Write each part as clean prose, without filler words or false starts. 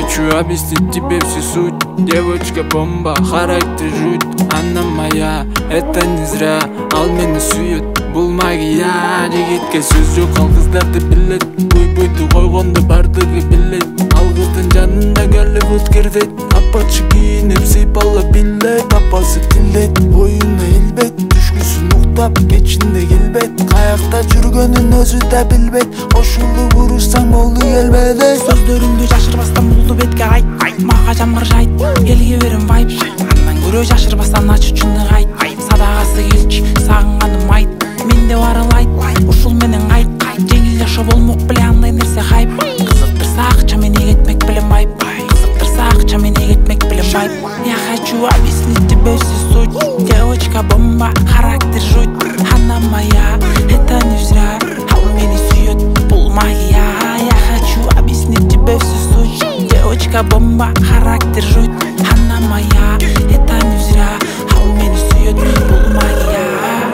хочу объяснить тебе всю суть. Девочка бомба, характер жуть. Она моя, это не зря. Ал мени сүйөт, бул магия. Жигитке сөз жок, ал кыздарды билет. Буй-буйду койгондо бардыгы билет. Ал кыздын жанында Голливуд кирдет. Апачы кийинип сыйпалап билет. Апасы тилдет, боюна илбет. Түшкүсүн уктап, кечинде келбет. Каякта жүргөнүн өзү да билбет. Кошулуп урушсаң болду келбедек. Сөздөрүңдү жашырбастан булду бетке айт. Мага жамгыр жайт, элге берем вайп. Андан көрө жашырбастан ач үчүндү кайт. Садагасы келчи, сагынганым айт. Менде барылайт, ушул менен айт. Жеңил жашоо болмок беле андай нерсе хайп. Кызыктырса акча мени кетмек белем вайп. Кызыктырса акча мени кетмек белем вайп. Я хочу объяснить тебе всю суть. Девочка бомба, характер жуть. Она моя, это не зря. Ал мени сүйөт, бул магия. Я хочу объяснить тебе всю суть. Девочка бомба, характер жуть. Она моя, это не зря. Ал мени сүйөт, бул магия.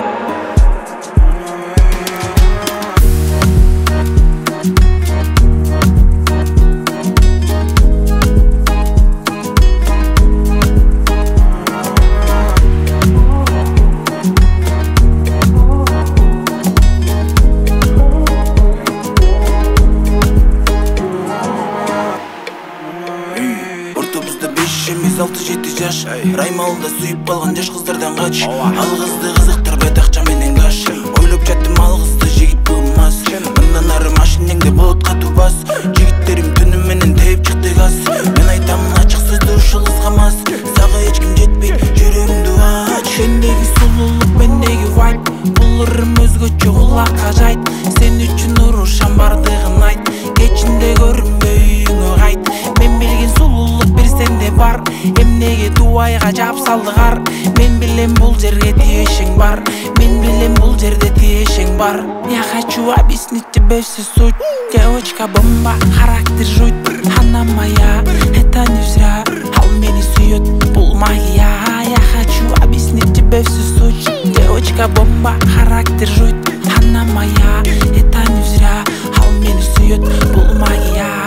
Ортобузда 5-6-7 жаш. Раймалда сүйүп калган жаш кыздардан кач. Ал кызды кызыктырбайт акча менен каш. Ойлоп жаттым ал кызды жигит бүгүн мас. Мындан ары машинеңде болот катуу бас. Жигиттерим түнү менен тээп чыкты газ. Мен айтамын ачык сөздү ушул кызга мас. Сага эч ким жетпей жүрөгүмдү ач. Сендеги сулуулук, мендеги вайп. Бул ырым өзгөчө кулакка жайт. Сен үчүн урушам бардыгын айт. Кечинде көрүнбөй үйүңө кайт. Мен билген сулуулук бир сенде бар. Эмнеге тубайга жапсалды кар. Мен билем бул жерге тиешең бар. Мен билем бул жерде тиешең бар. Я хочу объяснить тебе всю суть. Девочка бомба, характер жуть. Она моя, это не зря. Ал мени сүйөт, бул магия. Я хочу объяснить тебе всю суть. Девочка бомба, характер жуть. Она моя, это не зря. Ал мени сүйөт, бул магия.